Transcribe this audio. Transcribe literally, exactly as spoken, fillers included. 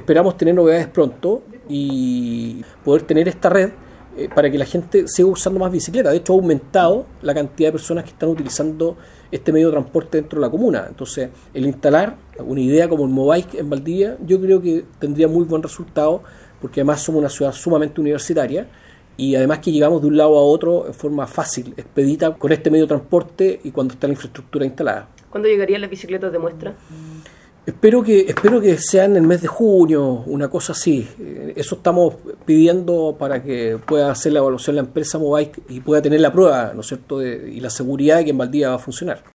esperamos tener novedades pronto y poder tener esta red eh, para que la gente siga usando más bicicleta. De hecho, ha aumentado la cantidad de personas que están utilizando este medio de transporte dentro de la comuna. Entonces, el instalar una idea como el Mobike en Valdivia, yo creo que tendría muy buen resultado, porque además somos una ciudad sumamente universitaria y además que llegamos de un lado a otro en forma fácil, expedita, con este medio de transporte y cuando está la infraestructura instalada. ¿Cuándo llegarían las bicicletas de muestra? Espero que espero que sea en el mes de junio, una cosa así. Eso estamos pidiendo para que pueda hacer la evaluación la empresa Mobike y pueda tener la prueba, ¿no es cierto?, de, y la seguridad de que en Valdivia va a funcionar.